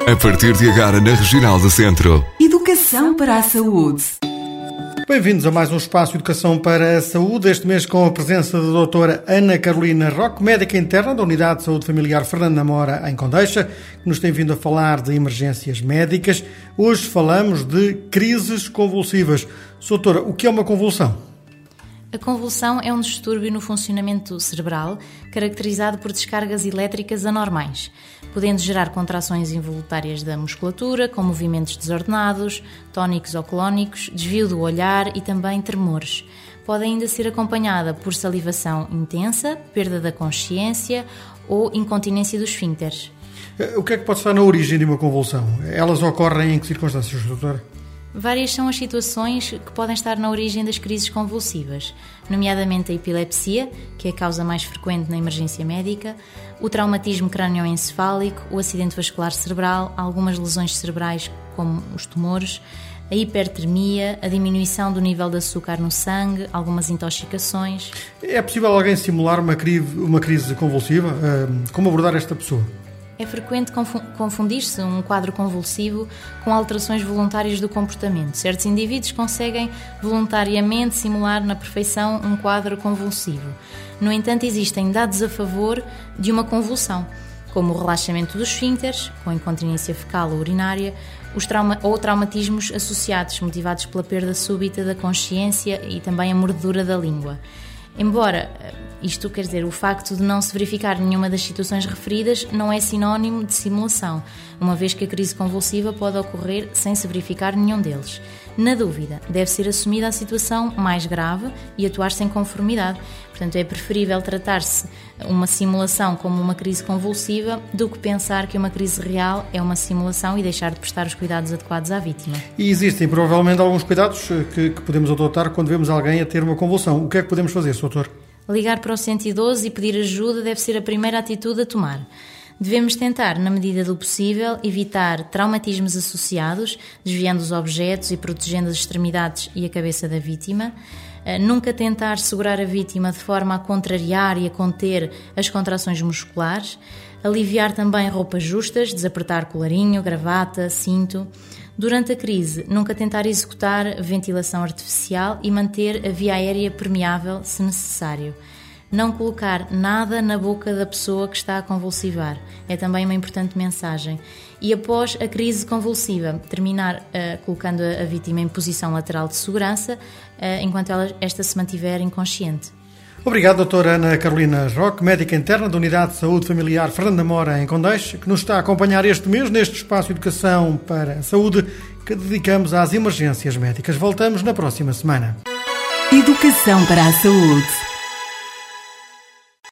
A partir de agora na Regional do Centro. Educação para a saúde. Bem-vindos a mais um Espaço Educação para a Saúde, este mês com a presença da doutora Ana Carolina Roque, médica interna da Unidade de Saúde Familiar Fernando Namora, em Condeixa, que nos tem vindo a falar de emergências médicas. Hoje falamos de crises convulsivas. Doutora, o que é uma convulsão? A convulsão é um distúrbio no funcionamento cerebral caracterizado por descargas elétricas anormais, podendo gerar contrações involuntárias da musculatura, com movimentos desordenados, tónicos ou clónicos, desvio do olhar e também tremores. Pode ainda ser acompanhada por salivação intensa, perda da consciência ou incontinência dos esfíncteres. O que é que pode estar na origem de uma convulsão? Elas ocorrem em que circunstâncias, doutora? Várias são as situações que podem estar na origem das crises convulsivas, nomeadamente a epilepsia, que é a causa mais frequente na emergência médica, o traumatismo cranioencefálico, o acidente vascular cerebral, algumas lesões cerebrais como os tumores, a hipertermia, a diminuição do nível de açúcar no sangue, algumas intoxicações. É possível alguém simular uma crise convulsiva? Como abordar esta pessoa? É frequente confundir-se um quadro convulsivo com alterações voluntárias do comportamento. Certos indivíduos conseguem voluntariamente simular na perfeição um quadro convulsivo. No entanto, existem dados a favor de uma convulsão, como o relaxamento dos esfíncteres, com incontinência fecal ou urinária, ou traumatismos associados, motivados pela perda súbita da consciência e também a mordedura da língua. Embora isto quer dizer, o facto de não se verificar nenhuma das situações referidas não é sinónimo de simulação, uma vez que a crise convulsiva pode ocorrer sem se verificar nenhum deles. Na dúvida, deve ser assumida a situação mais grave e atuar-se em conformidade. Portanto, é preferível tratar-se uma simulação como uma crise convulsiva do que pensar que uma crise real é uma simulação e deixar de prestar os cuidados adequados à vítima. E existem provavelmente alguns cuidados que podemos adotar quando vemos alguém a ter uma convulsão. O que é que podemos fazer, doutor? Ligar para o 112 e pedir ajuda deve ser a primeira atitude a tomar. Devemos tentar, na medida do possível, evitar traumatismos associados, desviando os objetos e protegendo as extremidades e a cabeça da vítima. Nunca tentar segurar a vítima de forma a contrariar e a conter as contrações musculares. Aliviar também roupas justas, desapertar colarinho, gravata, cinto. Durante a crise, nunca tentar executar ventilação artificial e manter a via aérea permeável se necessário. Não colocar nada na boca da pessoa que está a convulsivar. É também uma importante mensagem. E após a crise convulsiva, terminar colocando a vítima em posição lateral de segurança, enquanto esta se mantiver inconsciente. Obrigado, doutora Ana Carolina Roque, médica interna da Unidade de Saúde Familiar Fernando Namora, em Condeixa, que nos está a acompanhar este mês neste Espaço Educação para a Saúde que dedicamos às emergências médicas. Voltamos na próxima semana. Educação para a Saúde.